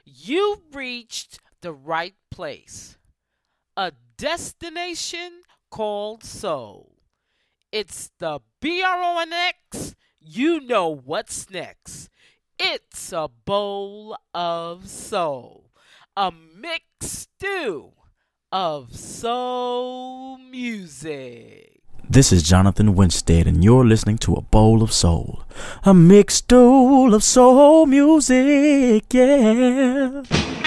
You've reached the right place. A destination called soul. It's the BRONX. You know what's next. It's a bowl of soul. A mixed stew of soul music. This is Jonathan Winstead, and you're listening to A Bowl of Soul. A mixed bowl of soul music, yeah.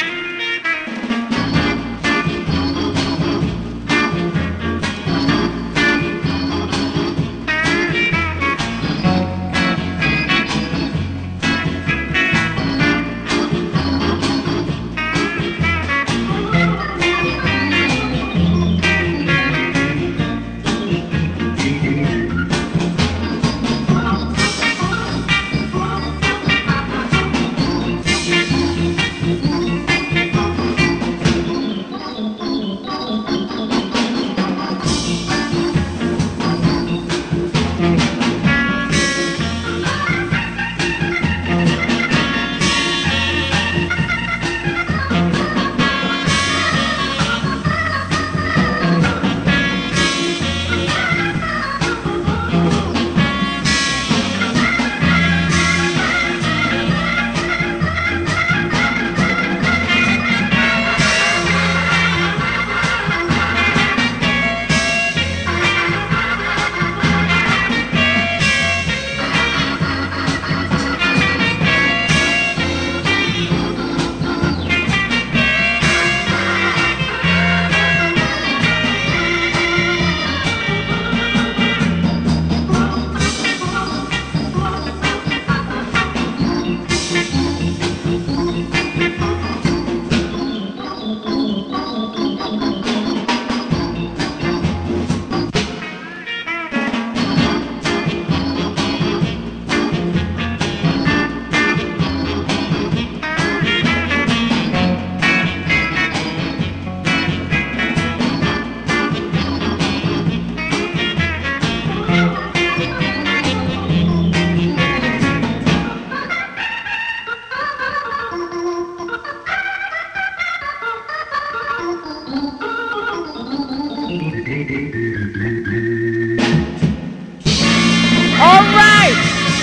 All right.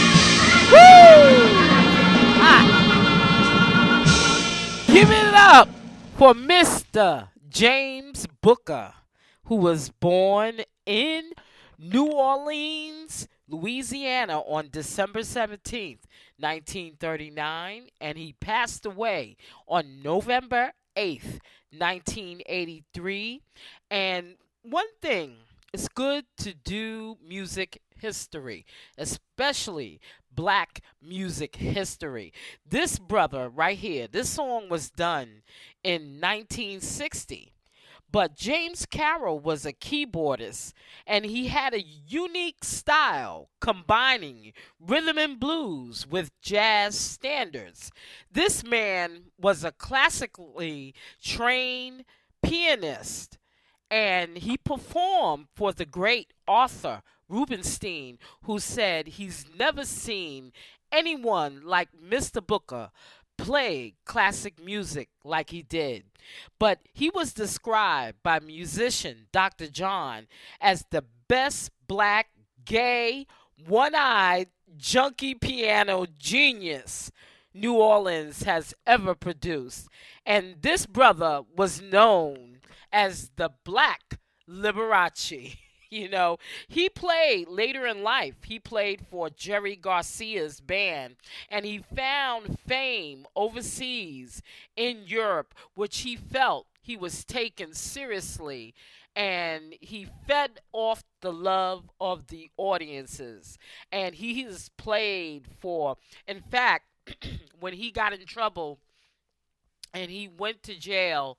Woo! Ah, give it up for Mr. James Booker, who was born in New Orleans, Louisiana on December 17th, 1939, and he passed away on November 8th, 1983. And one thing, it's good to do music history, especially black music history. This brother right here, this song was done in 1960. But James Carroll was a keyboardist, and he had a unique style combining rhythm and blues with jazz standards. This man was a classically trained pianist, and he performed for the great Arthur Rubinstein, who said he's never seen anyone like Mr. Booker play classic music like he did. But he was described by musician Dr. John as the best black, gay, one eyed, junkie piano genius New Orleans has ever produced. And this brother was known as the Black Liberace. You know, he played later in life, he played for Jerry Garcia's band, and he found fame overseas in Europe, which he felt he was taken seriously, and he fed off the love of the audiences. And he has played for, in fact, when he got in trouble and he went to jail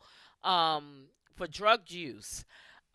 for drug use,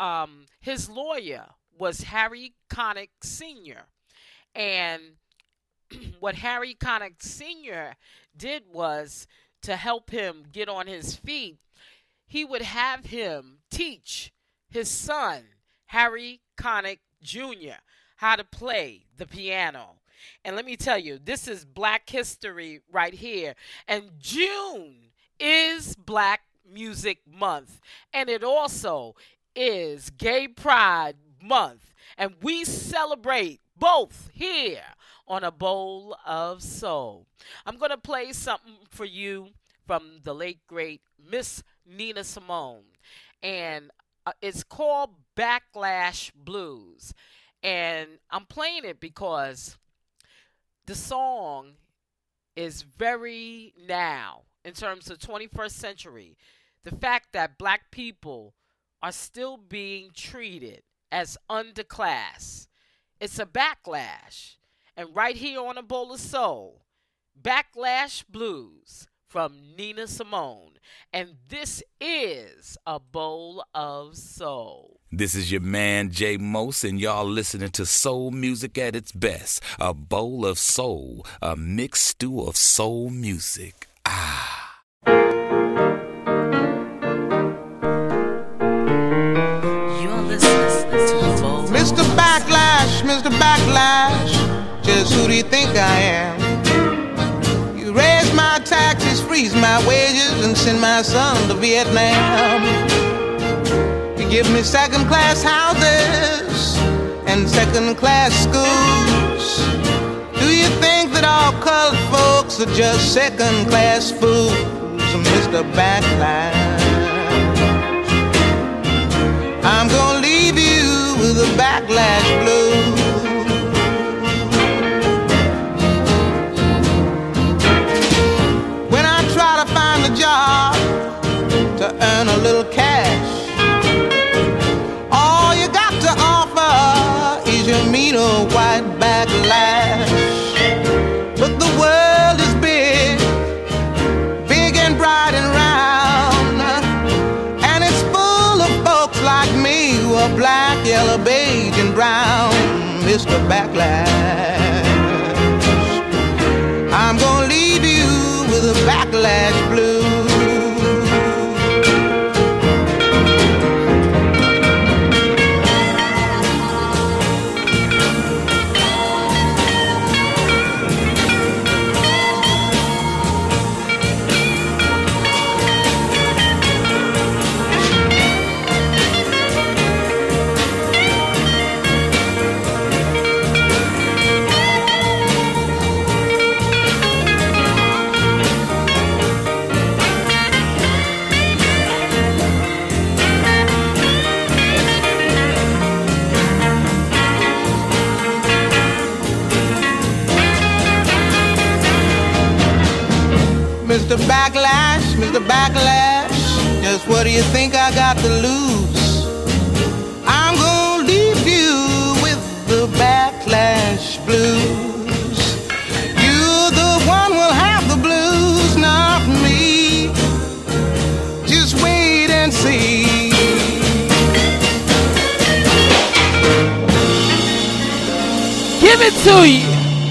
his lawyer was Harry Connick Sr. And what Harry Connick Sr. did was to help him get on his feet, he would have him teach his son, Harry Connick Jr., how to play the piano. And let me tell you, this is black history right here. And June is Black Music Month, and it also is Gay Pride Month, and we celebrate both here on A Bowl of Soul. I'm going to play something for you from the late, great Miss Nina Simone, and it's called Backlash Blues, and I'm playing it because the song is very now in terms of 21st century. The fact that black people are still being treated as underclass. It's a backlash. And right here on A Bowl of Soul, Backlash Blues from Nina Simone. And this is A Bowl of Soul. This is your man, Jay Mose, and y'all listening to soul music at its best. A bowl of soul, a mixed stew of soul music. You're listening to A Bowl of Mr. Backlash, Mr. Backlash, just who do you think I am? You raise my taxes, freeze my wages, and send my son to Vietnam. You give me second-class houses and second-class schools. Do you think that all colored folks are just second-class fools, Mr. Backlash? I'm gonna leave you with a backlash blues. When I try to find a job to earn a little cash, all you got to offer is your mean old white backlash. But the world is big, big and bright and round, and it's full of folks like me who are black, yellow, beige, and brown, Mr. Backlash. I'm gonna leave you with a backlash blues. Mr. Backlash, Mr. Backlash, just what do you think I got to lose? I'm gonna leave you with the backlash blues. You, the one, will have the blues, not me. Just wait and see. Give it to you.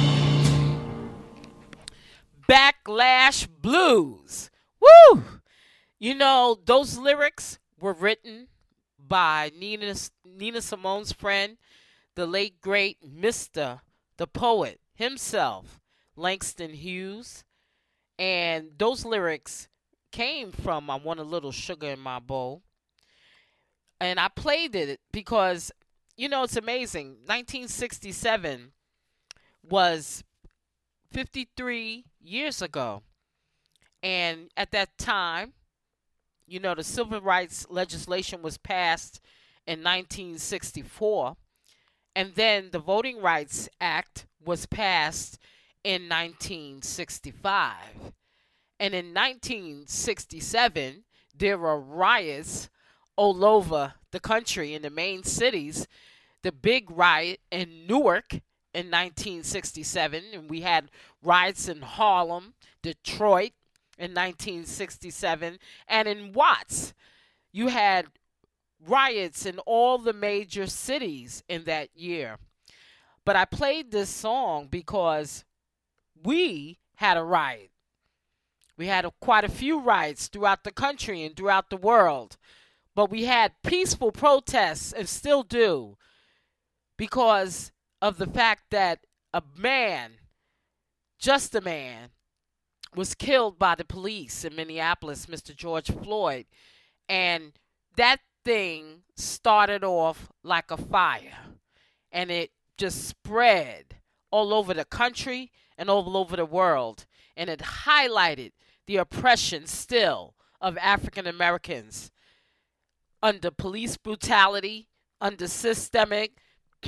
Backlash Blues. Woo! You know, those lyrics were written by Nina Simone's friend, the late, great Mr. the poet himself, Langston Hughes. And those lyrics came from I Want a Little Sugar in My Bowl. And I played it because, you know, it's amazing. 1967 was 53 years ago. And at that time, you know, the civil rights legislation was passed in 1964. And then the Voting Rights Act was passed in 1965. And in 1967, there were riots all over the country in the main cities. The big riot in Newark in 1967, and we had riots in Harlem, Detroit in 1967, and in Watts, you had riots in all the major cities in that year. But I played this song because we had a riot. We had quite a few riots throughout the country and throughout the world. But we had peaceful protests, and still do, because of the fact that a man, just a man, was killed by the police in Minneapolis, Mr. George Floyd. And that thing started off like a fire. And it just spread all over the country and all over the world. And it highlighted the oppression still of African Americans under police brutality, under systemic,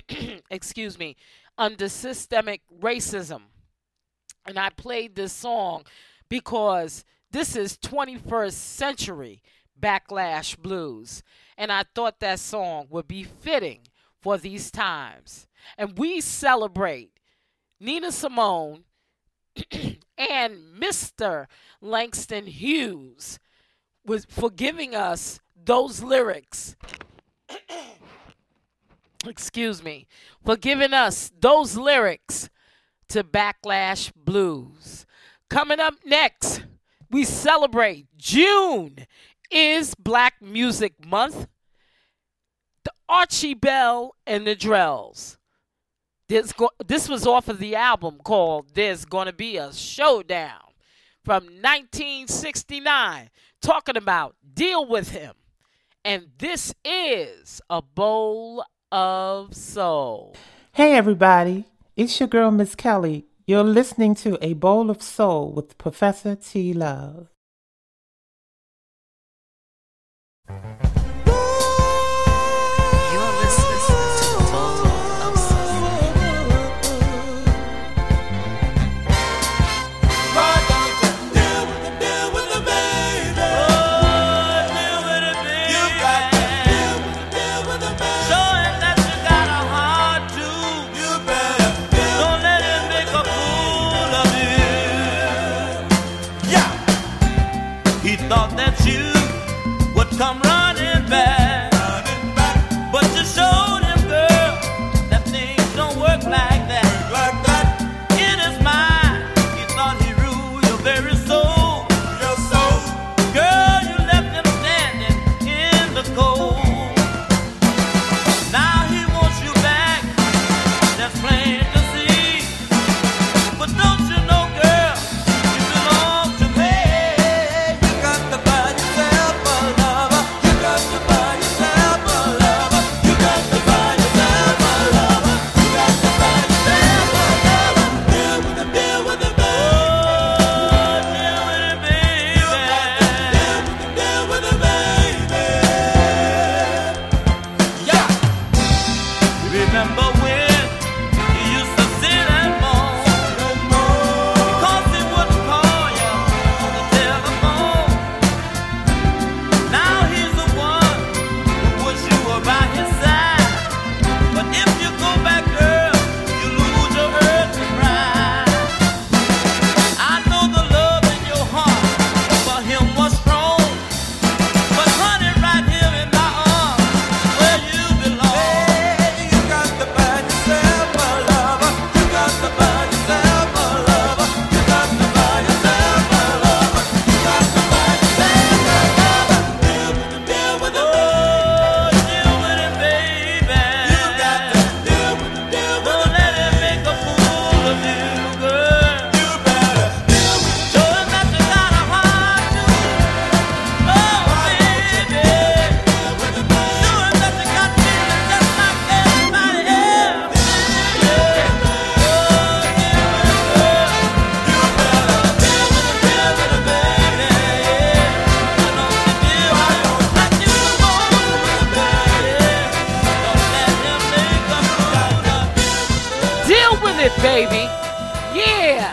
under systemic racism. And I played this song because this is 21st century backlash blues. And I thought that song would be fitting for these times. And we celebrate Nina Simone and Mr. Langston Hughes for giving us those lyrics. For giving us those lyrics to Backlash Blues. Coming up next, we celebrate June is Black Music Month. The Archie Bell and the Drells. This was off of the album called There's Gonna Be a Showdown from 1969, talking about Deal With Him. And this is A Bowl of Soul. Hey everybody, it's your girl Miss Kelly. You're listening to A Bowl of Soul with Professor T. Love. Come running back, but you showed him, girl, that things don't work like that. In his mind, he thought he ruled your very soul. Girl, you left him standing in the cold. Now he wants you back, that's plain to see. But don't you know, girl, you belong to me. You got to buy yourself a lover. You got to buy yourself a lover. You got to buy yourself a lover. You got to buy yourself a lover. Deal with him, deal with him, baby. Oh, deal with him, baby. You got to deal with him, baby. Yeah. Remember when you used to sit and moan because he wouldn't call you on the telephone. Now he's the one who wish you were by his side. But if you go back, girl, you lose your earthly pride. I know the love in your heart for him was strong, but honey, right here in my arms is where you belong. You got to buy yourself a lover. You got to buy yourself a lover. You got to buy yourself a lover. You got to buy yourself a lover. Deal with him, oh, deal with him, baby. You got to deal with him, don't let him make a fool of you, girl. You better deal with him. Show him that you got a heart to. Oh, baby. Deal with him, show him that you got feelings just like everybody else. Deal with it, baby. Yeah.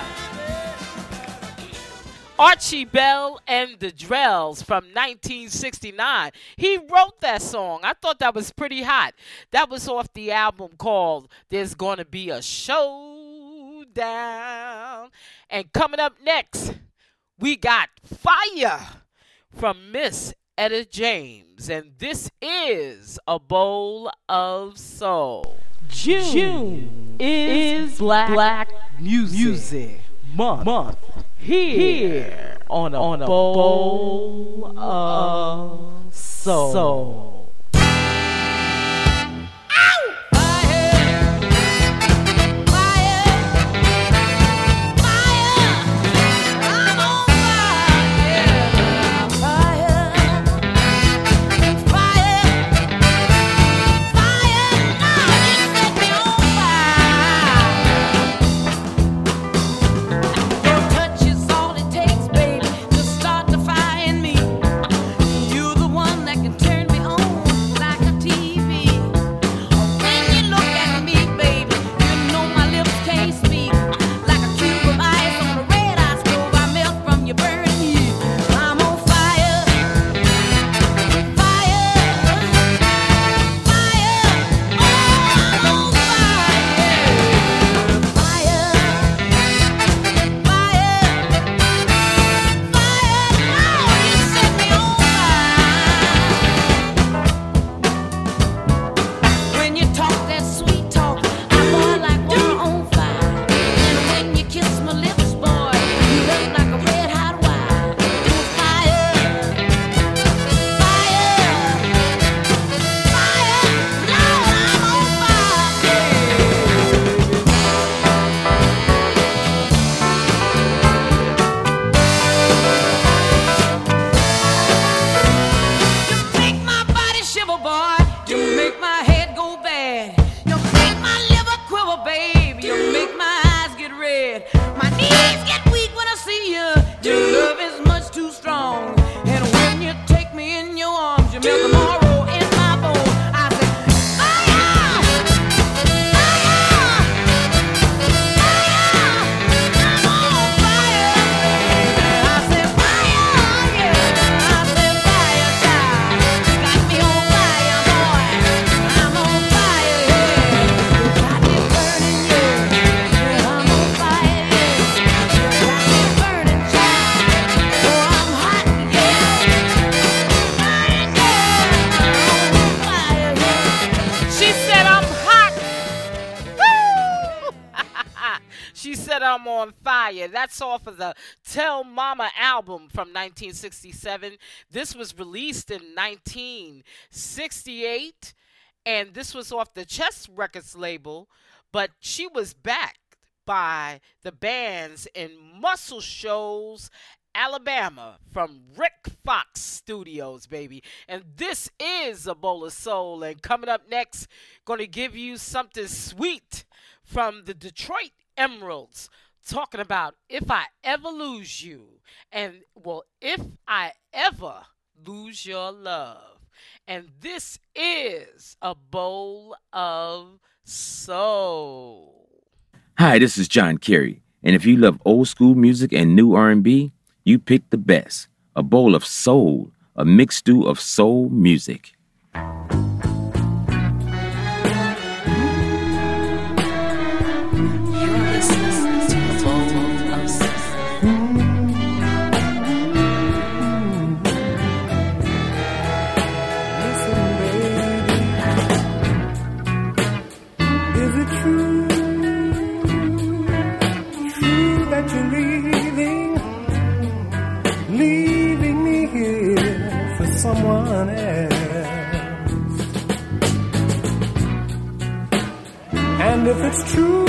Archie Bell and the Drells from 1969. He wrote that song. I thought that was pretty hot. That was off the album called There's Gonna Be a Showdown. And coming up next, we got Fire from Miss Etta James. And this is A Bowl of Soul. June is Black Music Month. Here on a bowl of soul. Fire, fire, fire. I'm on fire. That's off of the Tell Mama album from 1967. This was released in 1968, and this was off the Chess Records label, but she was backed by the bands in Muscle Shoals, Alabama, from Rick Fox Studios, baby. And this is A Bowl of Soul. And coming up next, going to give you something sweet from the Detroit Emeralds, talking about If I Ever Lose You. And, well, If I Ever Lose Your Love. And this is A Bowl of Soul. Hi, this is John Kerry. And if you love old school music and new R&B, you picked the best. A Bowl of Soul, a mixed stew of soul music. Someone else. And if it's true,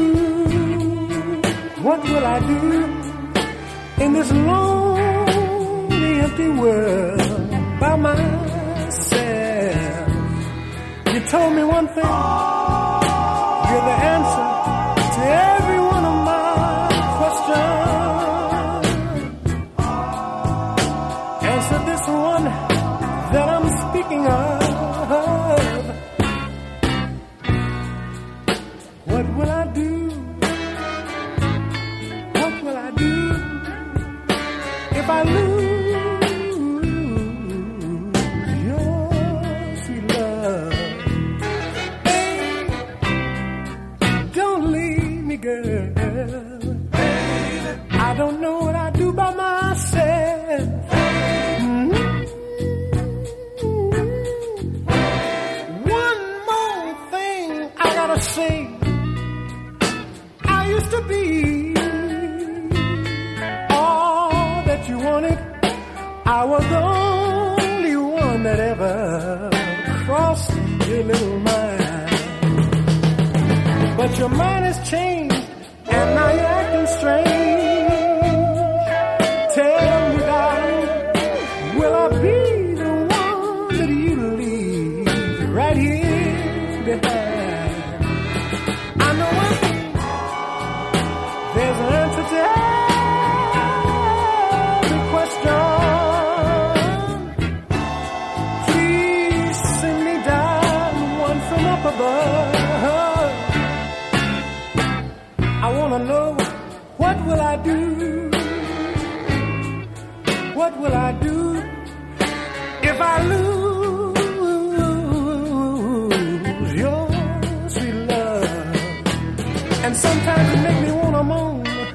what will I do in this lonely, empty world by myself? You told me one thing, you're the answer to every one of my questions. Answer this one that I'm speaking of. What will I do? What will I do if I lose your sweet love? Hey, don't leave me, girl. I don't know what I do by myself. Say, I used to be all that you wanted. I was the only one that ever crossed your little mind. But your mind has changed, and now you're acting strange. Tell me, darling, will I be the one that you leave right here behind? There's an answer to every question. Please send me down one from up above. I want to know, what will I do? What will I do if I lose your sweet love? And sometimes it makes me want to moan.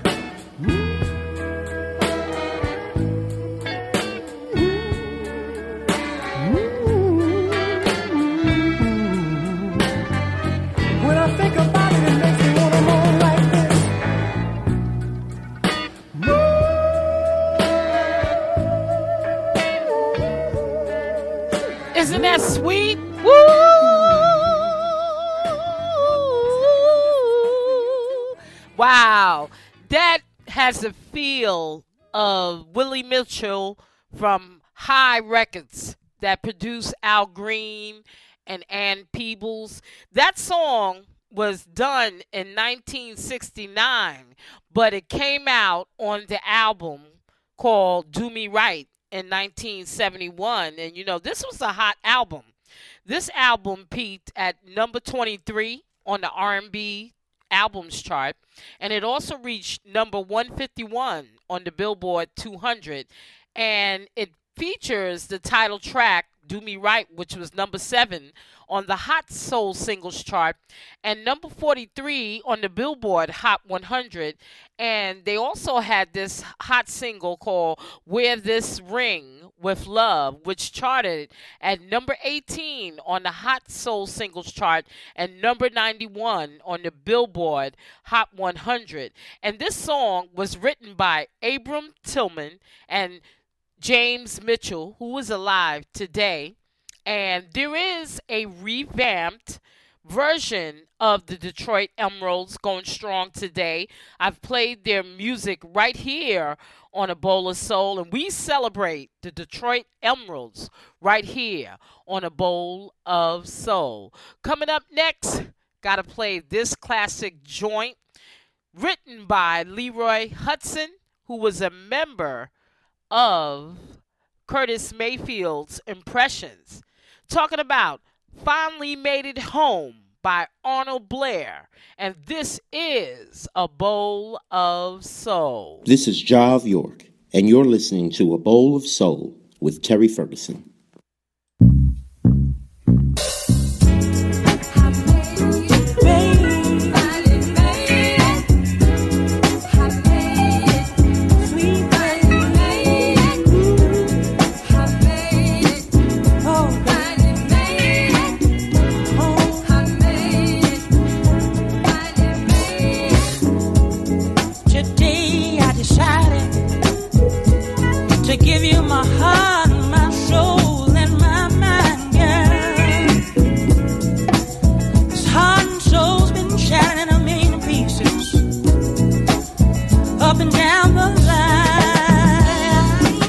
When I think about it, it makes me want to moan like this. Isn't that sweet? Woo! Wow, that has the feel of Willie Mitchell from High Records that produced Al Green and Ann Peebles. That song was done in 1969, but it came out on the album called Do Me Right in 1971. And, you know, this was a hot album. This album peaked at number 23 on the R&B albums chart, and it also reached number 151 on the Billboard 200, and it features the title track Do Me Right, which was number 7 on the Hot Soul Singles chart and number 43 on the Billboard Hot 100. And they also had this hot single called Wear This Ring, with Love, which charted at number 18 on the Hot Soul Singles Chart and number 91 on the Billboard Hot 100. And this song was written by Abram Tillman and James Mitchell, who is alive today. And there is a revamped version of the Detroit Emeralds going strong today. I've played their music right here on A Bowl of Soul, and we celebrate the Detroit Emeralds right here on A Bowl of Soul. Coming up next, gotta play this classic joint written by Leroy Hutson, who was a member of Curtis Mayfield's Impressions. Talking about Finally Made It Home by Arnold Blair. And this is A Bowl of Soul. This is Jav York, and you're listening to A Bowl of Soul with Terry Ferguson. Give you my heart, my soul, and my mind, girl. This heart and soul's been shattered in a million pieces, up and down the line.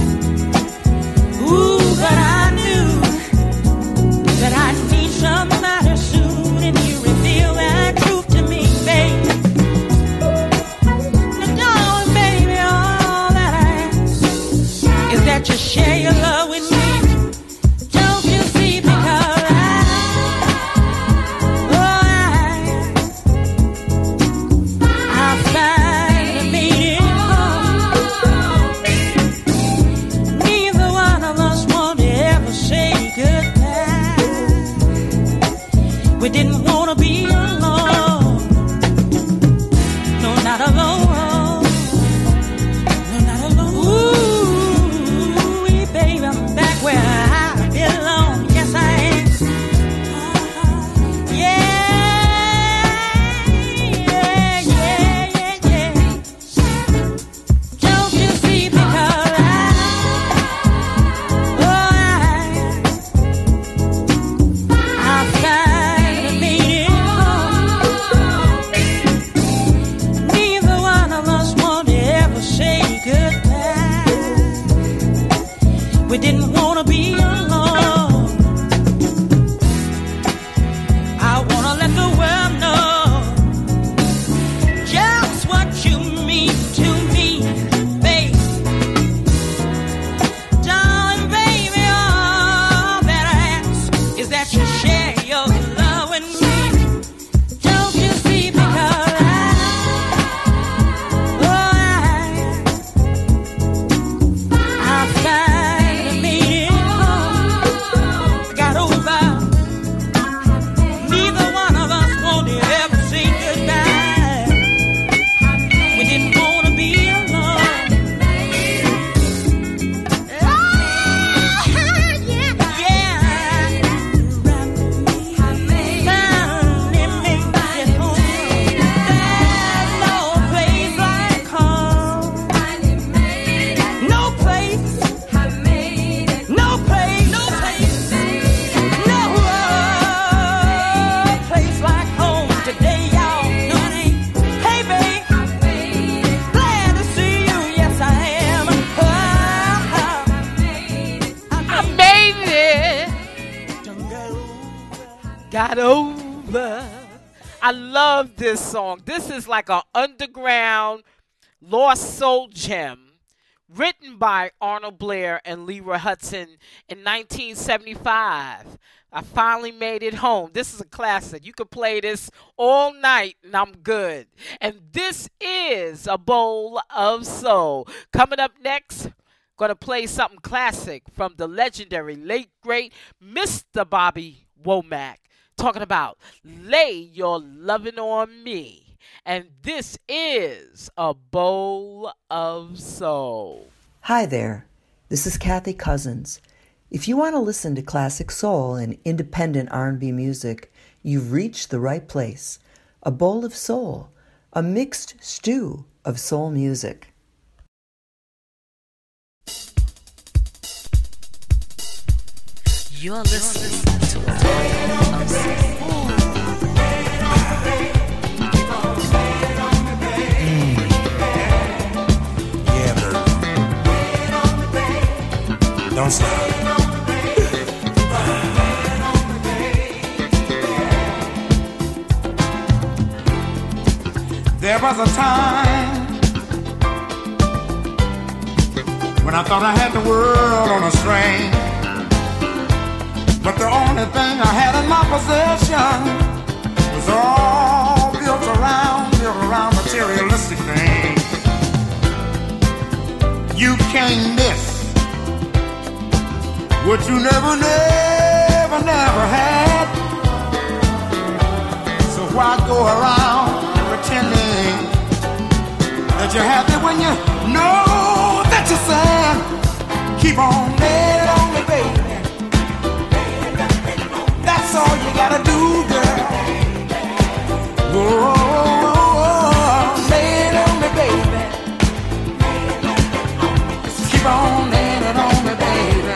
Ooh, but I knew that I'd need somebody soon, and you reveal that truth to me, baby. That you share your love with me. Don't you see, because I finally made it home. Neither one of us wanted to ever say goodbye. We didn't want to be alone. No, not alone. Where I belong, yes I am. Yeah. Don't you see, because I finally made it home. Neither one of us wanted to ever say goodbye. We didn't want to be alone. I want to let the world know just what you mean to me, babe. Darling, baby, all that I ask is that you share your love with me. Don't you see, because I finally made it. Got over. I love this song. This is like an underground lost soul gem written by Arnold Blair and Leroy Hutson in 1975. I finally made it home. This is a classic. You could play this all night and I'm good. And this is A Bowl of Soul. Coming up next, gonna play something classic from the legendary late great Mr. Bobby Womack, talking about Lay Your Lovin' on Me. And this is A Bowl of Soul. Hi there. This is Kathy Cousins. If you want to listen to classic soul and independent R&B music, you've reached the right place. A Bowl of Soul, a mixed stew of soul music. You're listening to a bowl of soul. Don't stop. There was a time when I thought I had the world on a string, but the only thing I had in my possession was all built around materialistic things. You can't miss what you never had. So why go around pretending that you're happy when you know that you're sad? Keep on laying on me, baby. That's all you gotta do, girl. Whoa, lay it on me, baby. Just keep on laying it on me, baby.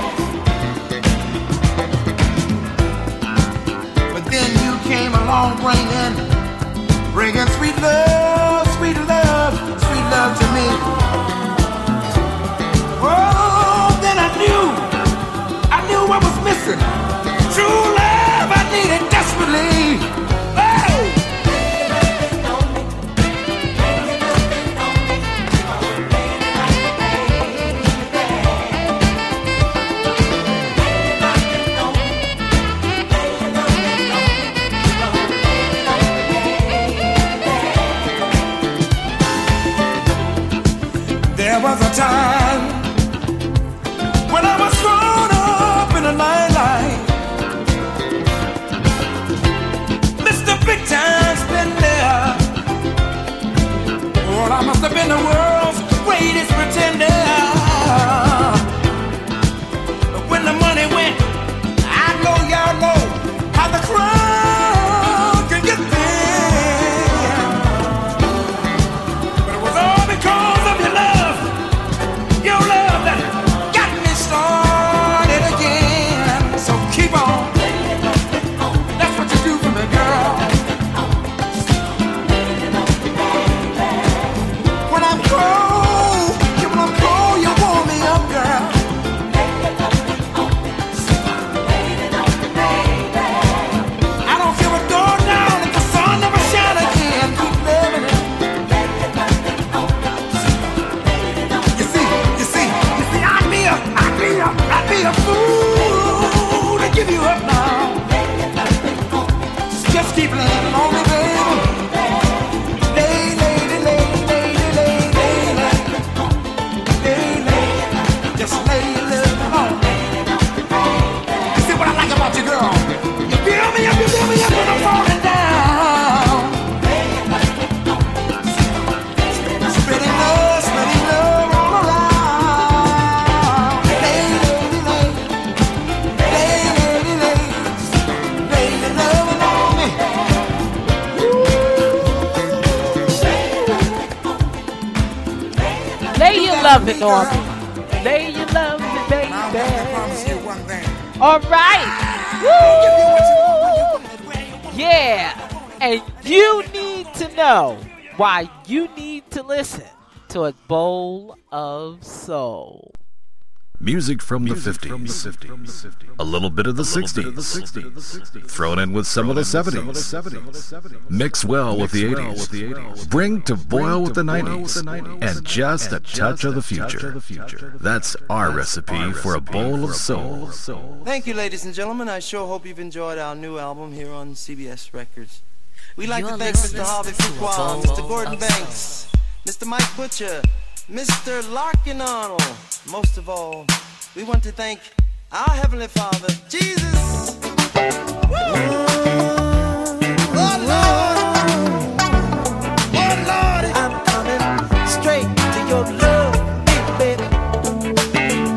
Then you came along bringing sweet love to me. Oh, then I knew what was missing. True love I needed desperately. Oh! There was a time when I was grown up in the nightlife. Mr. Big Time Spender. Well, I must have been the world's greatest pretender. But when the money went, I know y'all know how the crowd can get thin. But it was all because of your love. Your love that got me started again. So keep on. That's what you do for me, girl. When I'm cold, you warm me up, girl. I don't feel it go down if the sun never shine again. Keep loving it. You see, I'd be a fool to give you up now. Just keep laying on me, baby. Lay. Just lay your love on me. You see what I like about you, girl? You build me up when I'm falling down. Spreading love all around. Lay your loving on me. Lay your loving on me. Lay your loving, baby. All right. Woo! Yeah. And you need to know why you need to listen to A Bowl of Soul. Music from the 50s, a little bit of the 60s, thrown in with some of the 70s, mix well with the 80s, bring to boil with the 90s, and just a touch of the future. That's our recipe for a bowl of soul. Thank you, ladies and gentlemen. I sure hope you've enjoyed our new album here on CBS Records. We'd like to thank Mr. Harvey Fuqua, Mr. Gordon Banks, Mr. Mike Butcher, Mr. Larkin Arnold. Most of all, we want to thank our Heavenly Father, Jesus. Woo! Oh, Lord. Oh, Lord. I'm coming straight to your love, baby.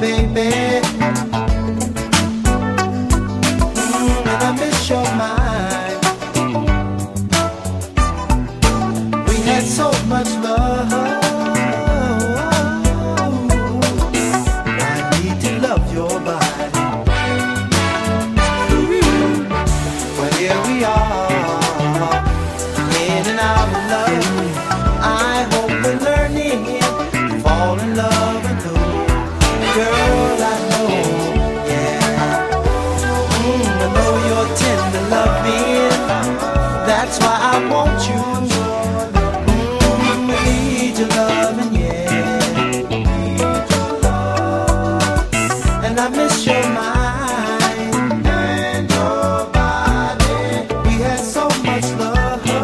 baby. And I miss your mind. We had so much love. I need to love your body. Well, here we are, in and out of love. I hope we're learning to fall in love anew. Girl, I know, yeah. I know you're tender loving. That's why I want you. I need your loving, yeah. And I miss your mind and your body. We had so much love.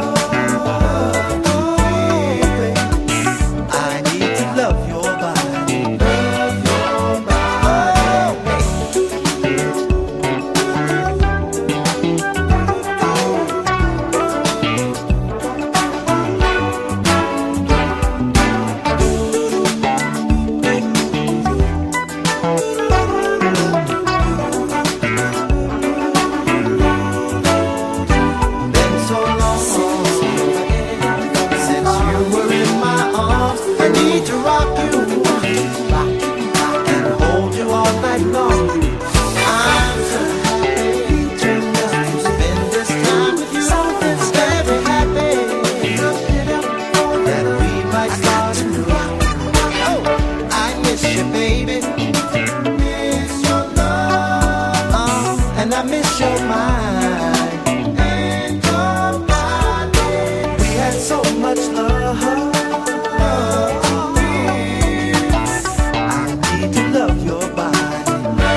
I need to love your body. Love your Been so long since you were in my arms. I need to rock you and hold you all night long. I'm so happy to spend this time with you. Very happy that we might start anew. Oh, I miss you, baby. Miss your love, and I miss your mind and your body. We had so much love. I need to love your body.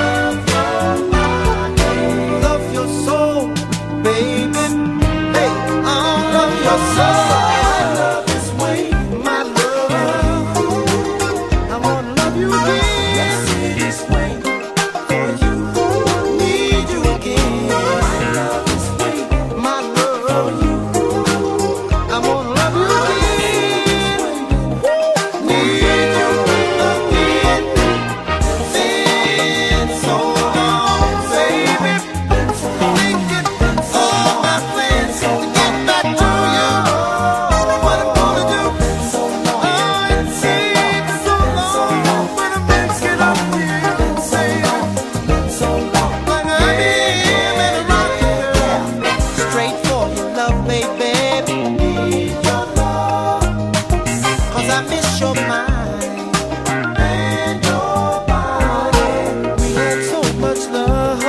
Love your soul, baby. Hey, I love your soul. I love this way, my love. I wanna love you again this way for you. Need you again. I love this way, my love for you. I wanna love you again. Need you again. Been so long, baby. Thinking all my plans to get back to you. What I'm gonna do? Oh, it seems so long when I'm mixing up here, baby. Like I'm in a rocking girl, straight for your love, baby. Need your love, 'cause I miss your mind and your body. We had so much love.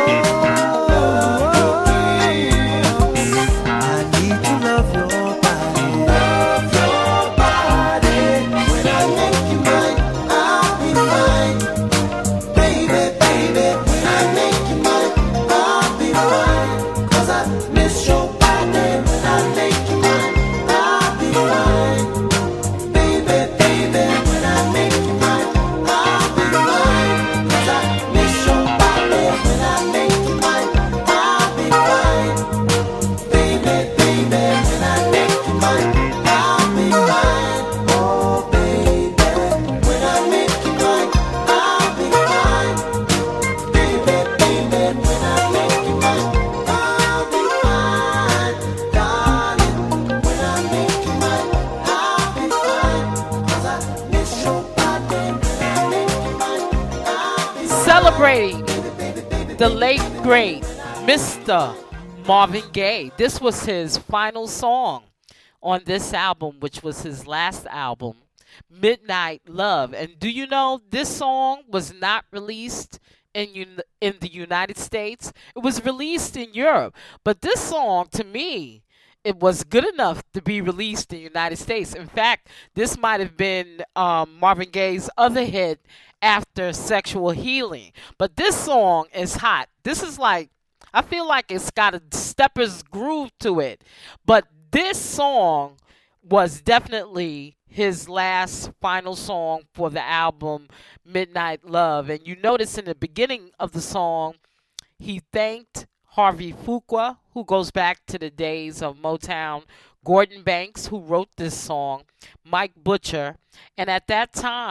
I need to love your body. Love your body. When I make you mine, I'll be fine. Baby, baby, when I make you mine, I'll be fine. 'Cause I miss your body. When I make you mine, I'll be fine. Baby, baby, when I make you mine, I'll be fine. 'Cause I miss your body. When I make you mine, I'll be fine. Baby, baby, when I make you mine, I'll be fine. Oh, baby, when I make you mine, I'll be fine. Baby, baby, when I make you mine, I'll be fine. Darling, when I make you mine, I'll be fine. 'Cause I miss your body. When I make you mine, I'll be fine. Celebrating the late great Mr. Marvin Gaye. This was his final song on this album, which was his last album, Midnight Love. And do you know this song was not released in the United States? It was released in Europe. But this song, to me, it was good enough to be released in the United States. In fact, this might have been Marvin Gaye's other hit after Sexual Healing. But this song is hot. This is like, I feel like it's got a stepper's groove to it. But this song was definitely his last final song for the album Midnight Love. And you notice in the beginning of the song, he thanked Harvey Fuqua, who goes back to the days of Motown, Gordon Banks, who wrote this song, Mike Butcher. And at that time,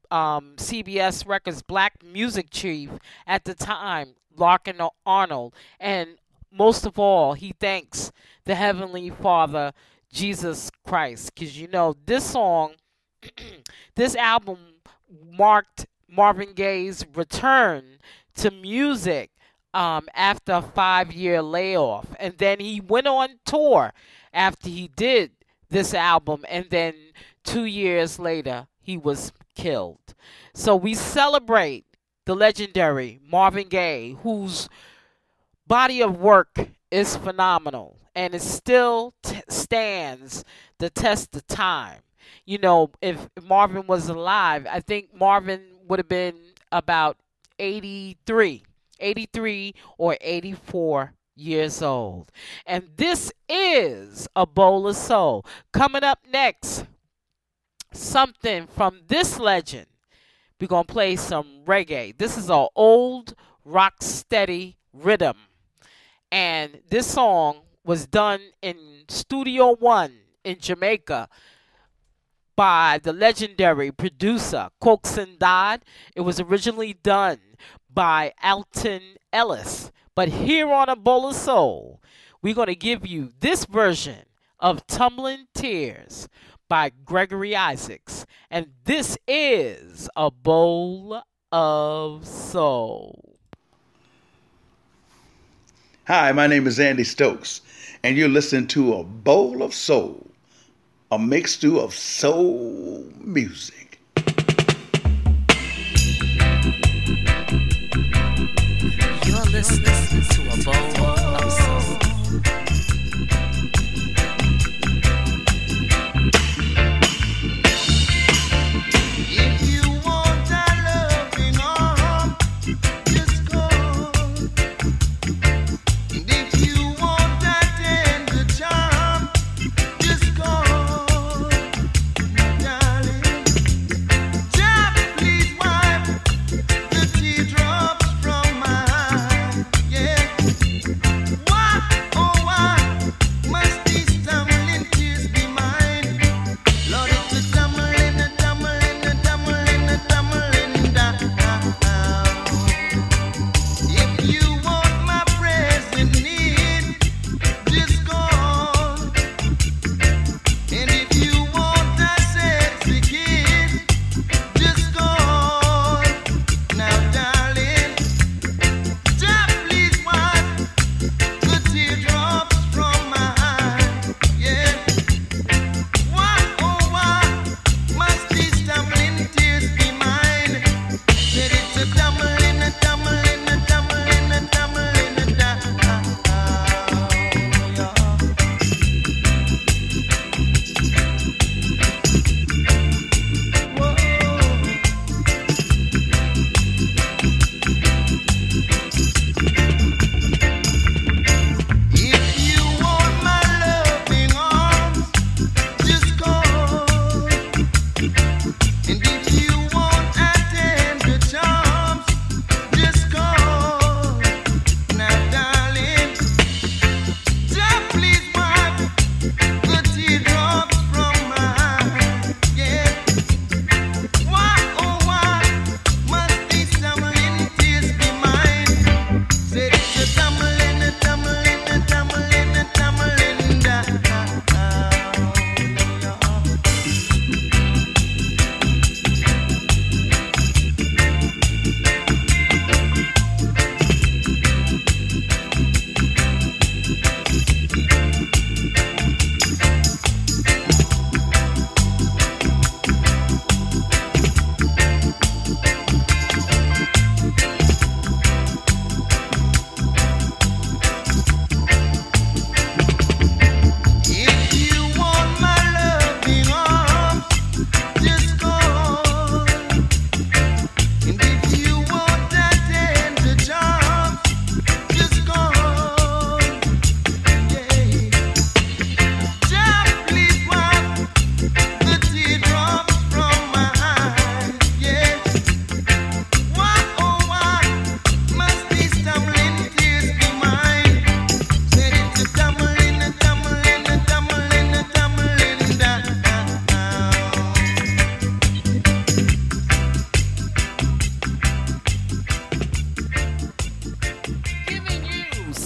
CBS Records Black Music Chief at the time, Larkin Arnold. And most of all, he thanks the Heavenly Father, Jesus Christ. Because, you know, this song, this album marked Marvin Gaye's return to music after a 5-year layoff. And then he went on tour after he did this album. And then 2 years later, he was killed. So we celebrate the legendary Marvin Gaye, whose body of work is phenomenal, and it still stands the test of time. You know, if Marvin was alive, I think Marvin would have been about 83 or 84 years old. And this is A Bowl of Soul. Coming up next, something from this legend. We're going to play some reggae. This is an old rock steady rhythm. And this song was done in Studio One in Jamaica by the legendary producer Coxsone Dodd. It was originally done by Alton Ellis. But here on A Bowl of Soul, we're going to give you this version of Tumbling Tears by Gregory Isaacs. And this is A Bowl of Soul. Hi, my name is Andy Stokes, and you're listening to A Bowl of Soul, a mixed stew of soul music. You're listening to A Bowl of Soul.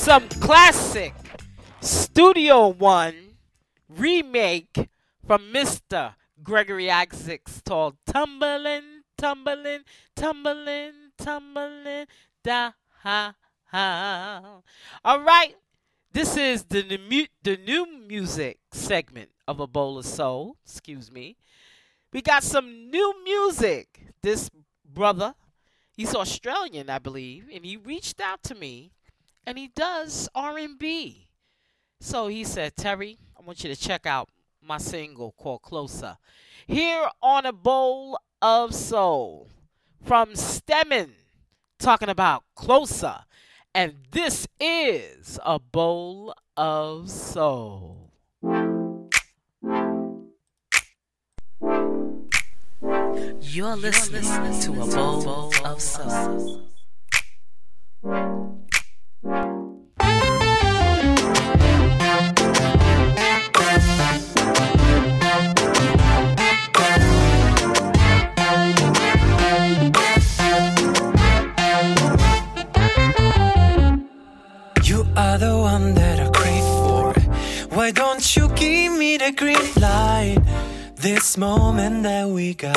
some classic Studio One remake from Mr. Gregory Isaacs called Tumbling, Tumbling, Tumbling, Tumbling Down. All right, this is the new music segment of A Bowl of Soul. Excuse me. We got some new music. This brother, he's Australian, I believe, and he reached out to me, and he does R&B. So he said, Terry, I want you to check out my single called Closer. Here on A Bowl of Soul from Stemmin', talking about Closer. And this is A Bowl of Soul. You're listening to A Bowl of Soul. You are the one that I crave for. Why don't you give me the green light? This moment that we got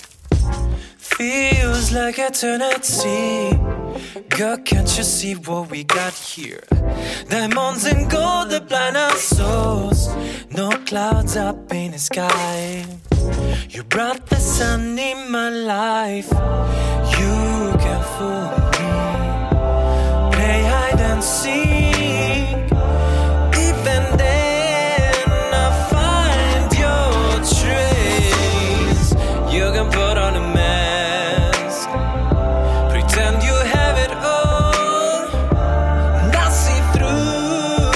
feels like eternity. Girl, can't you see what we got here? Diamonds and gold that blind our souls. No clouds up in the sky. You brought the sun in my life. You can fool me. Play hide and seek. Even then I find your trace. You can put on a mask, pretend you have it all, and I see through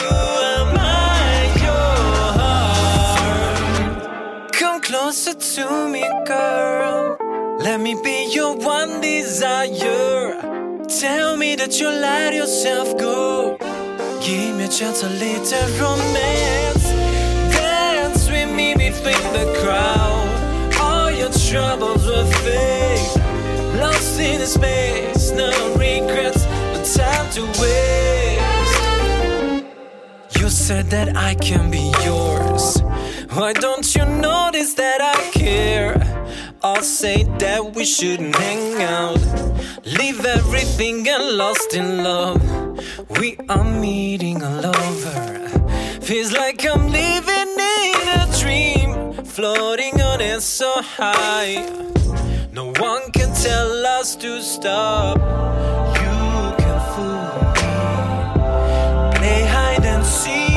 your heart. Come closer to me, girl. Let me be your one desire. Tell me that you let yourself go. Give me a chance, a little romance. Dance with me between the crowd. All your troubles will fade. Lost in the space, no regrets, no time to waste. You said that I can be yours. Why don't you notice that I care? I'll say that we shouldn't hang out. Leave everything and lost in love. We are meeting all over. Feels like I'm living in a dream, floating on it so high. No one can tell us to stop. You can fool me. Play hide and seek.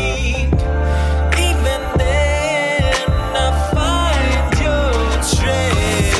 Even then I find your trace.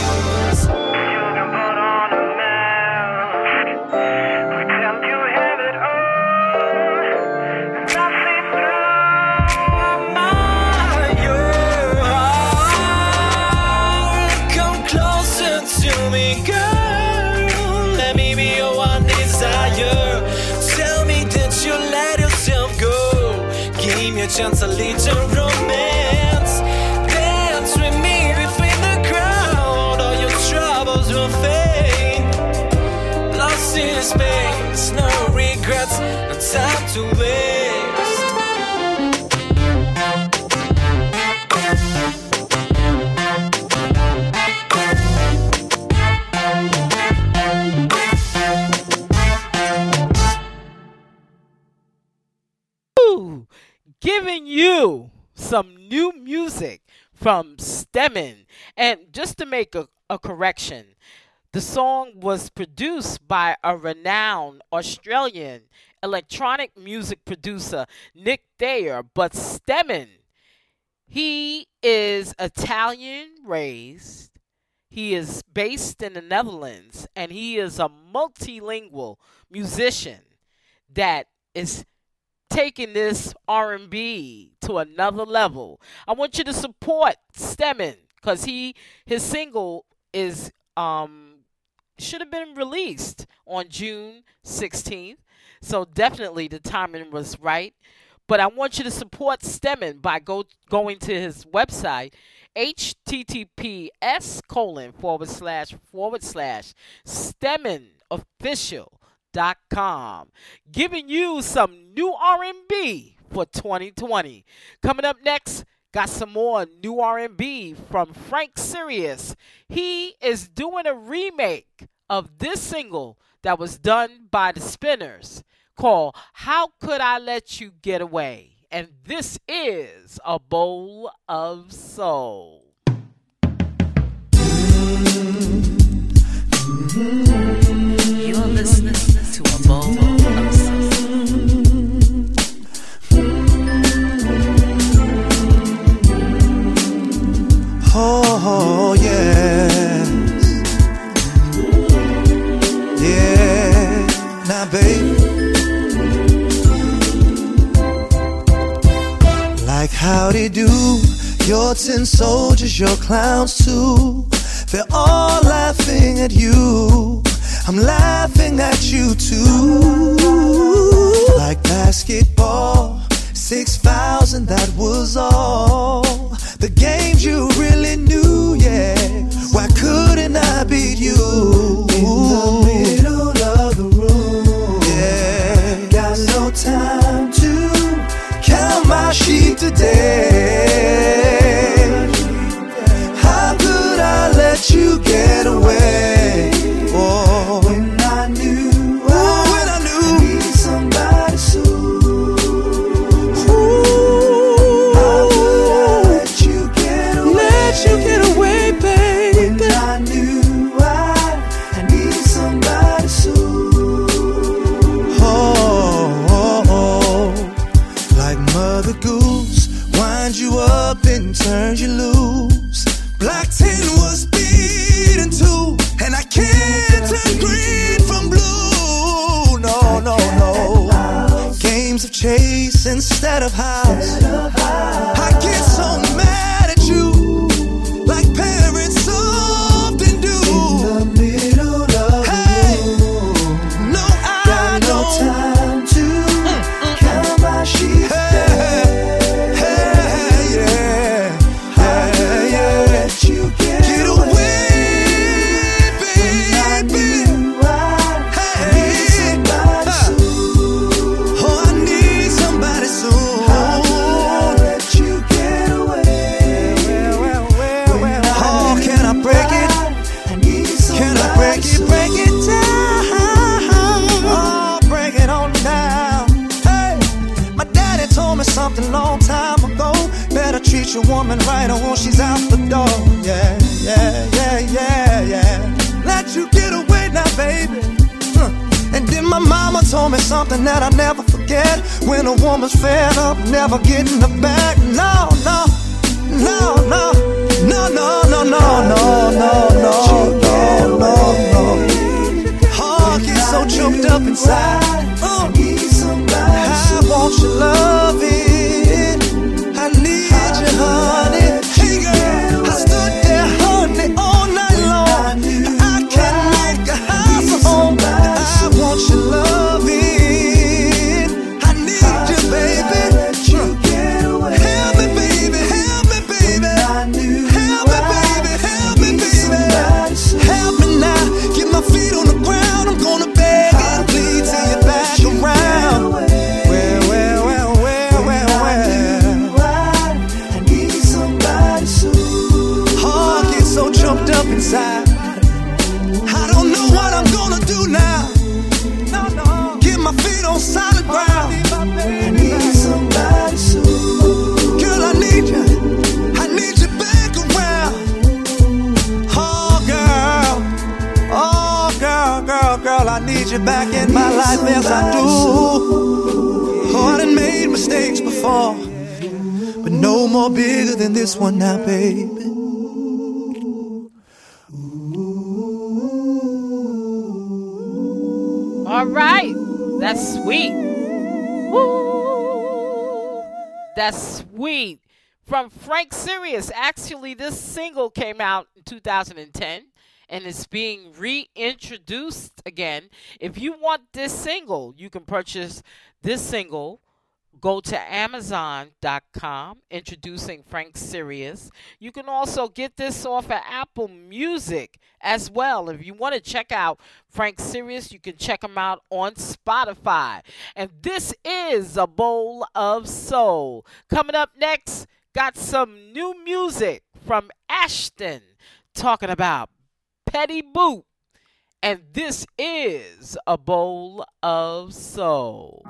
Chance, a little romance. Dance with me between the crowd. All your troubles will fade. Lost in space, no regrets, no time to waste. Giving you some new music from Stemmin'. And just to make a correction, the song was produced by a renowned Australian electronic music producer, Nick Thayer. But Stemmin', he is Italian raised. He is based in the Netherlands, and he is a multilingual musician that is taking this R&B to another level. I want you to support Stemmin' because his single is should have been released on June 16th. So definitely the timing was right. But I want you to support Stemmin' by going to his website, https:// Stemminofficial.com. SoulMusicAtItsBest.com, giving you some new R&B for 2020. Coming up next, got some more new R&B from Frank Sirius. He is doing a remake of this single that was done by the Spinners called How Could I Let You Get Away? And this is A Bowl of Soul. You're listening to A Bowl of Soul. Oh, yes. Yeah. Now, babe, like howdy do, your tin soldiers, your clowns too. They're all laughing at you. I'm laughing at you too. Like basketball, 6,000, that was all. The games you really knew, yeah. Why couldn't I beat you? In the middle of the room, yeah. Got no time to count my sheep today. How could I let you get away? Oh, when I knew I need somebody soon. How could I let you get away? Let you get away, baby. When I knew I need somebody soon. Oh, like Mother Goose winds you up and turns you loose. Black tin was beaten too, and I can't turn green from blue. No, no, no. Games of chase instead of house. I get so mad at you, like parents often do. In the middle of the room, no, I got no time to count my sheep. Get away, baby. Oh, I need somebody soon. How could I let you get away? Oh, can I break it? Can I break it down? Oh, break it on down. Hey, my daddy told me something long time ago. Better treat your woman right or she's out the door. Yeah, yeah, yeah, yeah, yeah. Let you get away now, baby. And then my mama told me something that I never forget. When a woman's fed up, never getting her back. No, no, no, no, no, no, no, no, no, no, no, no, no, no. Heart gets so choked up inside. I want your loving. I need you, honey. Hey, girl, I stood there, honey, all night long. I can't make a house a home. I want your loving. I need you, baby. Help me, baby. Help me, baby. Help me, baby. Help me, baby. Help me now. Get my feet on the ground. I'm gonna beg and plead till you're back around. Jumped up inside. I don't know what I'm gonna do now. No, no. Get my feet on solid ground. I need somebody soon. Girl, I need you. I need you back around. Oh, girl. Oh, girl, girl, girl. I need you back in my life. Yes, I do. Oh, I done made mistakes before, but no more bigger than this one now, baby. All right, that's sweet. Woo! That's sweet. From Frank Sirius. Actually, this single came out in 2010 and it's being reintroduced again. If you want this single, you can purchase this single go to Amazon.com, introducing Frank Sirius. You can also get this off of Apple Music as well. If you want to check out Frank Sirius, you can check him out on Spotify. And this is A Bowl of Soul. Coming up next, got some new music from Ashton talking about Petty Boop. And this is A Bowl of Soul.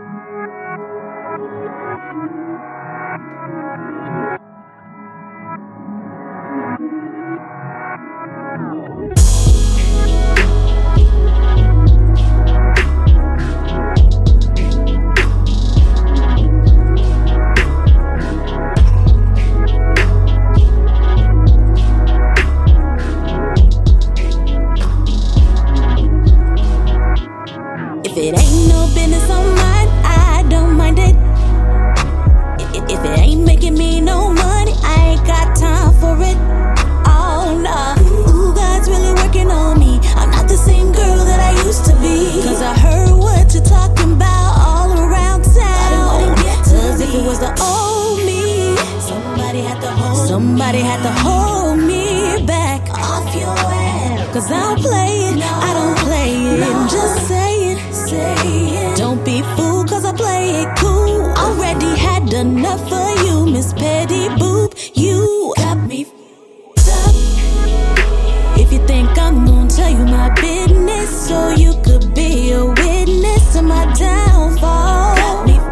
If it ain't no business on mine, I don't mind it. If it ain't making me no money, I ain't got time for it. Oh nah, ooh, God's really working on me. I'm not the same girl that I used to be. Cause I heard what you're talking about all around town. Cause if it was the old me, somebody had to hold me back off your ass. Cause I don't play it, I don't play it. I'm just saying, don't be fooled cause I play it cool. Already had enough of you, Miss Petty Boop. You got me up. If you think I'm gonna tell you my business so you could be a witness to my downfall, got me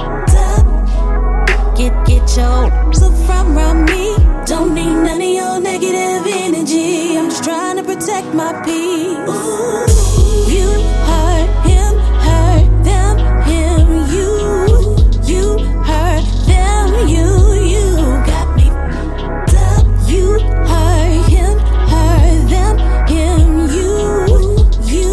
up. Get your look from around me. Don't need none of your negative energy. I'm just trying to protect my peace. Ooh, you hurt him, hurt them, him, you hurt them, you got me up. You hurt him, hurt them, him, you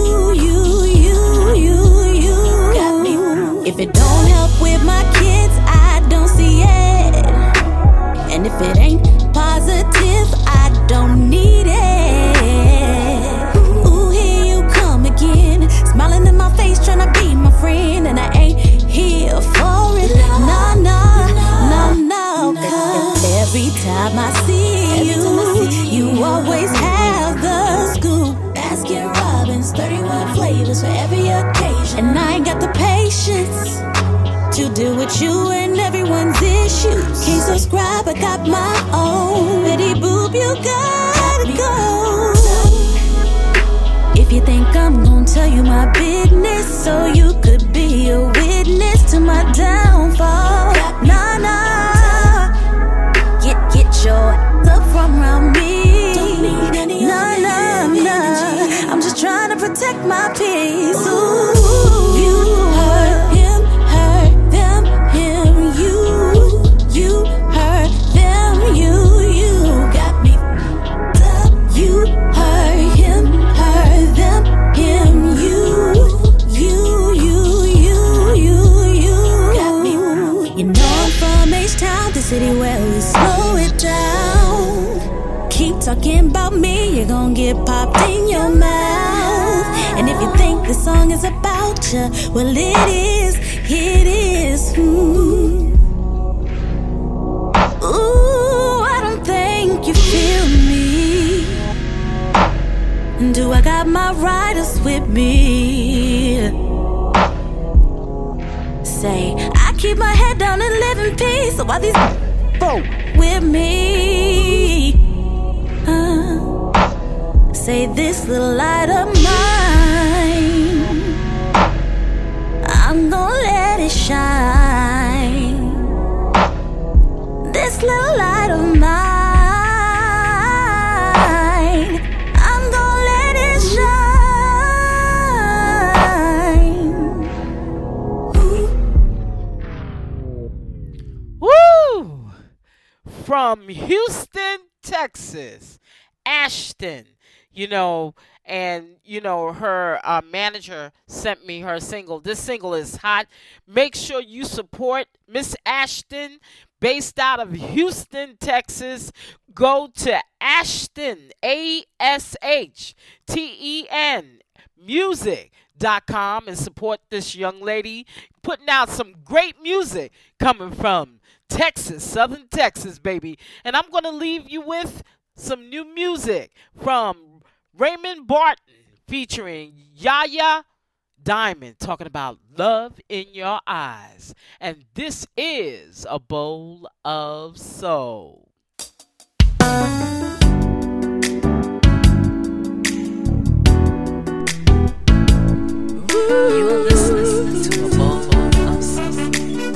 got me. If it don't help with my kids, I don't see it. And if it ain't positive, I don't need it. Ooh, here you come again, smiling in my face, trying to be my friend. And I ain't here for it. No, cause every time I see you always have the scoop. Baskin Robbins, 31 flavors for every occasion. And I ain't got the patience to deal with you and everyone's issues. Can't subscribe, I got my own. Petty Boop, you gotta go. If you think I'm gonna tell you my business so you could be a witness to my downfall, nah. Get your love from around me. Nah. I'm just trying to protect my peace. Ooh, you hurt him, hurt them, him, you hurt them, you got me up. You hurt him, hurt them, him, you got me. You know I'm from H-Town, the city where we slow it down. Keep talking about me, you're gonna get popped in your mouth. And if you think this song is about you, well it is. Ooh, I don't think you feel me. Do I got my riders with me? Say, I keep my head down and live in peace. So why these folk with me? Say this little light of mine, I'm gonna let it shine. This little light of mine, I'm gonna let it shine. Woo! From Houston, Texas, Ashton. Her manager sent me her single. This single is hot. Make sure you support Miss Ashton, based out of Houston, Texas. Go to Ashton, ASHTEN, music.com. and support this young lady putting out some great music coming from Texas, Southern Texas, baby. And I'm going to leave you with some new music from Raymond Barton featuring Yaya Diamond, talking about love in your eyes. And this is A Bowl of Soul. You're listening to A Bowl of Soul.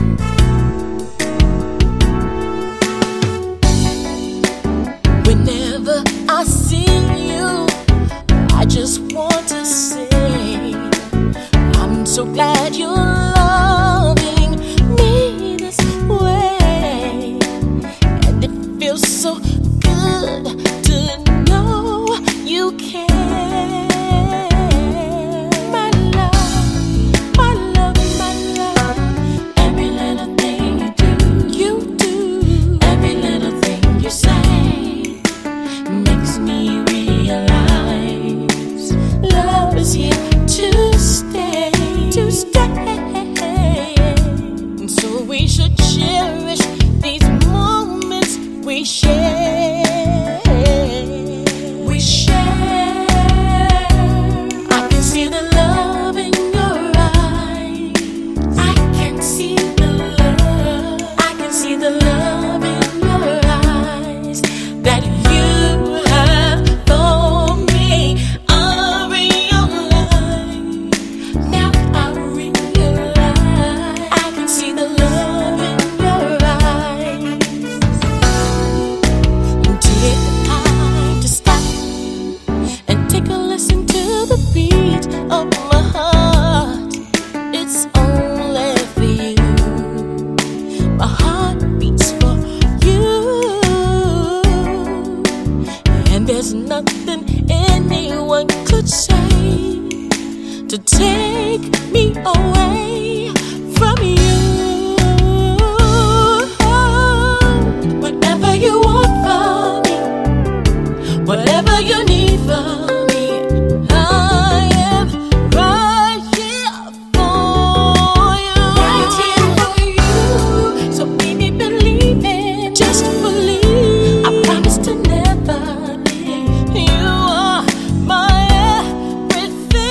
Whenever I see you, I just want to say I'm so glad you're loving me this way. And it feels so good to know you care. My love, my love, my love. Every little thing you do. Every little thing you say makes me realize love is here to stay, to stay. And so we should cherish these moments we share. We share. I can see the love in your eyes. I can see the love. I can see the love in your eyes that you have for me. I realize, now I realize, I can see the love in your eyes. Take the time to stop and take a listen to the beat of my heart. It's only for you. My heart beats for you. And there's nothing anyone could say to take me away from you. Whatever you want from me, whatever you need from me, I am right here for you. Right here for you. So baby, believe it. Just believe. I promise to never leave. You are my everything.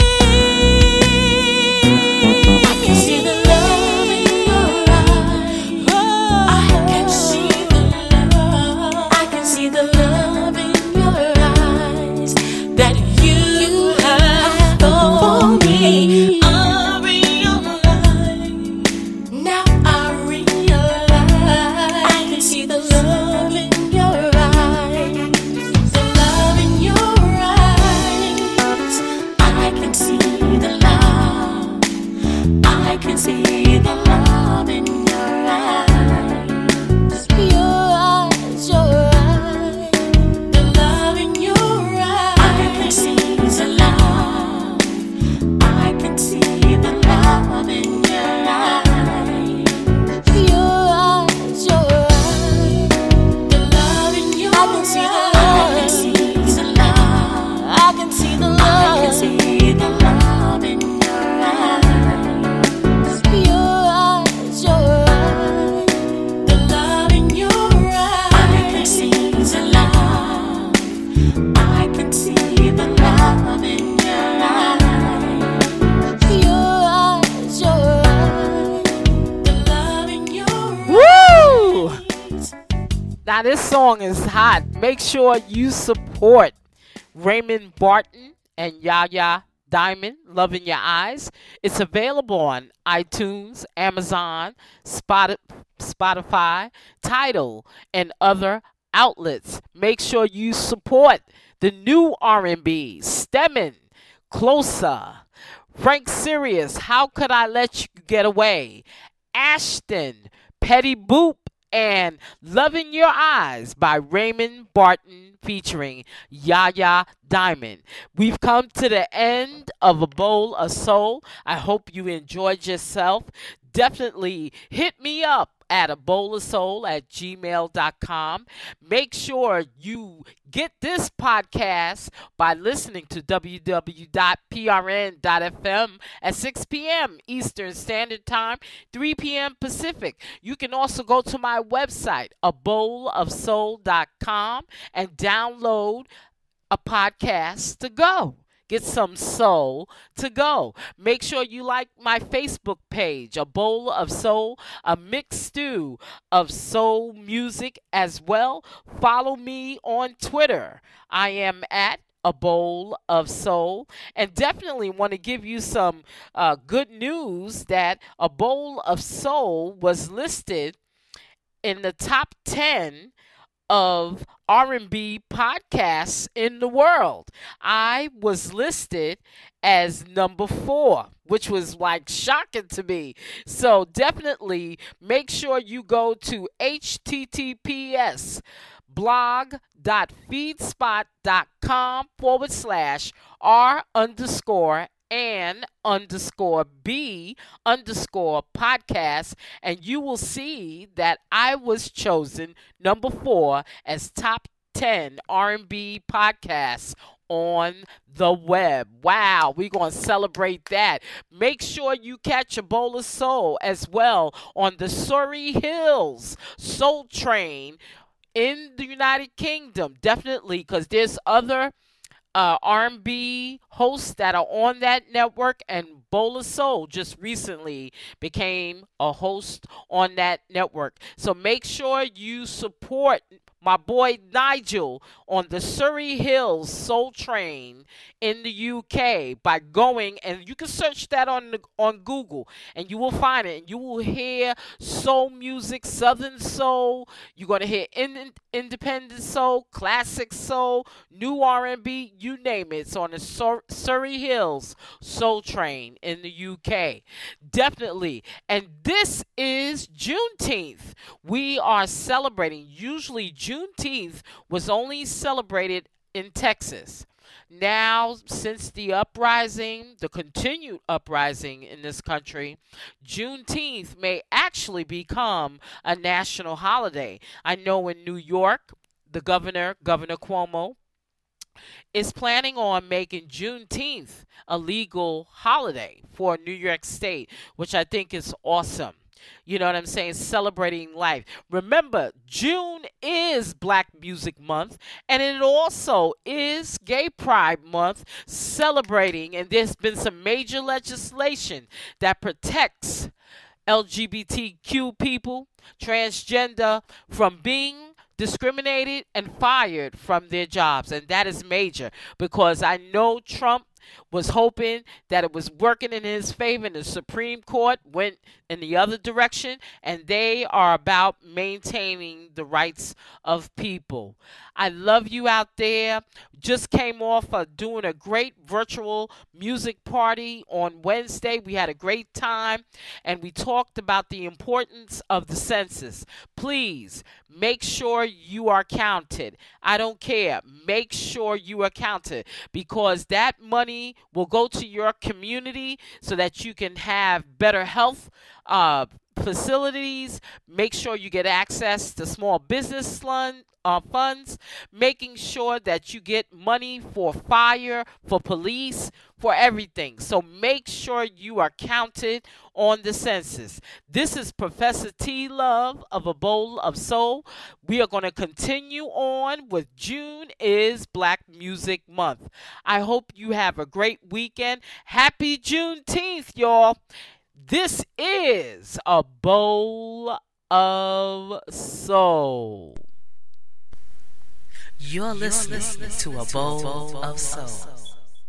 I can see the love in your eyes. I can see the love. I can see the love in your eyes that you have for me. I realize, now I realize, I can see the love in your eyes, the love in your eyes. I can see the love. I can see the love in your eyes. Your eyes, the love in your eyes. I can see the love. I can see the love in your eyes. Your eyes, the love in your eyes. I can see the love. I can see the love. I can see the love in your eyes. Your eyes, the love in your eyes. I can see the love. I can see the love in your eyes. Your eyes, the love in your eyes. Woo! Now this song is hot. Make sure you support Raymond Barton and Yaya Diamond, Love in Your Eyes. It's available on iTunes, Amazon, Spotify, Tidal, and other outlets. Make sure you support the new R&B, Stemming Closer, Frank Sirius, How Could I Let You Get Away, Ashton, Petty Boop, and Love in Your Eyes by Raymond Barton featuring Yaya Diamond. We've come to the end of A Bowl of Soul. I hope you enjoyed yourself. Definitely hit me up at abowlofsoul@gmail.com. Make sure you get this podcast by listening to www.prn.fm at 6 p.m. Eastern Standard Time, 3 p.m. Pacific. You can also go to my website, abowlofsoul.com, and download a podcast to go. Get some soul to go. Make sure you like my Facebook page, A Bowl of Soul, a mixed stew of soul music as well. Follow me on Twitter. I am at A Bowl of Soul, and definitely want to give you some good news that A Bowl of Soul was listed in the top 10 of R&B podcasts in the world. I was listed as number 4, which was like shocking to me. So definitely make sure you go to https://r_and_b_podcast, and you will see that I was chosen number 4 as top 10 R&B podcasts on the web. Wow, we're going to celebrate that. Make sure you catch A Bowl of Soul as well on the Surrey Hills Soul Train in the United Kingdom. Definitely, because there's other R&B hosts that are on that network, and Bowl of Soul just recently became a host on that network. So make sure you support my boy Nigel on the Surrey Hills Soul Train in the UK by going, and you can search that on Google, and you will find it, and you will hear soul music, southern soul. You're going to hear independent soul, classic soul, new R&B, you name it. It's on the Surrey Hills Soul Train in the UK. Definitely. And this is Juneteenth. We are celebrating. Usually Juneteenth was only celebrated in Texas. Now, since the uprising, the continued uprising in this country, Juneteenth may actually become a national holiday. I know in New York, the Governor Cuomo, is planning on making Juneteenth a legal holiday for New York State, which I think is awesome. You know what I'm saying? Celebrating life. Remember, June is Black Music Month, and it also is Gay Pride Month, celebrating, and there's been some major legislation that protects LGBTQ people, transgender, from being discriminated and fired from their jobs. And that is major, because I know Trump was hoping that it was working in his favor, and the Supreme Court went in the other direction, and they are about maintaining the rights of people. I love you out there. Just came off of doing a great virtual music party on Wednesday. We had a great time, and we talked about the importance of the census. Please make sure you are counted. I don't care. Make sure you are counted, because that money will go to your community so that you can have better health facilities. Make sure you get access to small business funds, making sure that you get money for fire, for police, for everything. So make sure you are counted on the census. This is Professor T. Love of A Bowl of Soul. We are going to continue on with June is Black Music Month. I hope you have a great weekend. Happy Juneteenth, y'all. This is A Bowl of Soul. You're listening to A Bowl of Soul.